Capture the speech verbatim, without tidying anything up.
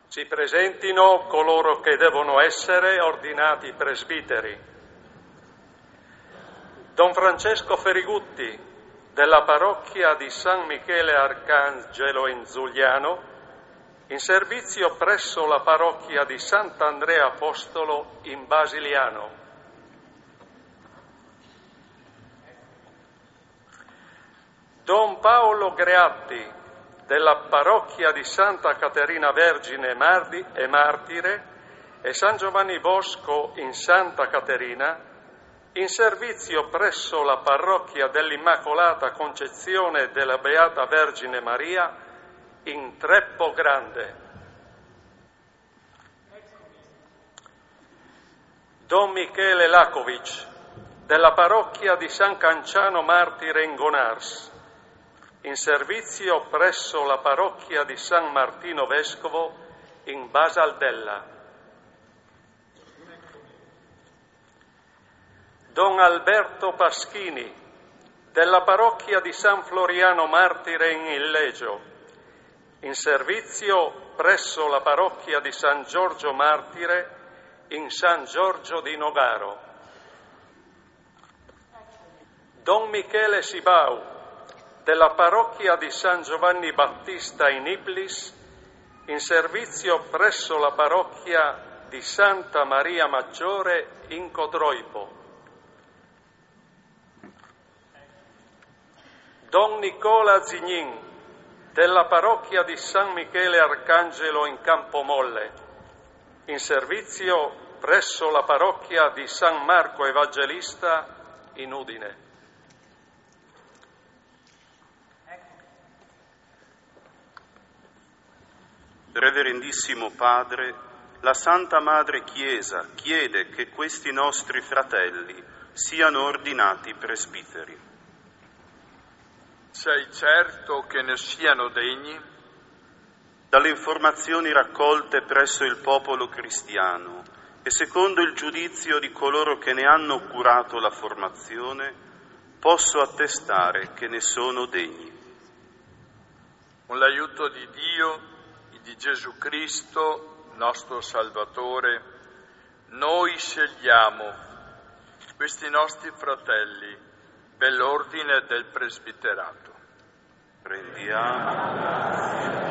Si presentino coloro che devono essere ordinati presbiteri. Don Francesco Ferigutti, della parrocchia di San Michele Arcangelo in Zugliano, in servizio presso la parrocchia di Sant'Andrea Apostolo in Basiliano. Don Paolo Greatti, della parrocchia di Santa Caterina Vergine e Martire e San Giovanni Bosco in Santa Caterina, in servizio presso la parrocchia dell'Immacolata Concezione della Beata Vergine Maria in Treppo Grande. Don Michele Lakovic, della parrocchia di San Canciano Martire in Gonars, in servizio presso la parrocchia di San Martino Vescovo in Basaldella. Don Alberto Paschini, della parrocchia di San Floriano Martire in Illegio, in servizio presso la parrocchia di San Giorgio Martire in San Giorgio di Nogaro. Don Michele Sibau, della parrocchia di San Giovanni Battista in Iblis, in servizio presso la parrocchia di Santa Maria Maggiore in Codroipo. Don Nicola Zignin, della parrocchia di San Michele Arcangelo in Campomolle, in servizio presso la parrocchia di San Marco Evangelista in Udine. Reverendissimo Padre, la Santa Madre Chiesa chiede che questi nostri fratelli siano ordinati presbiteri. Sei certo che ne siano degni? Dalle informazioni raccolte presso il popolo cristiano e secondo il giudizio di coloro che ne hanno curato la formazione, posso attestare che ne sono degni. Con l'aiuto di Dio, di Gesù Cristo, nostro Salvatore, noi scegliamo questi nostri fratelli per l'ordine del presbiterato. Prendiamo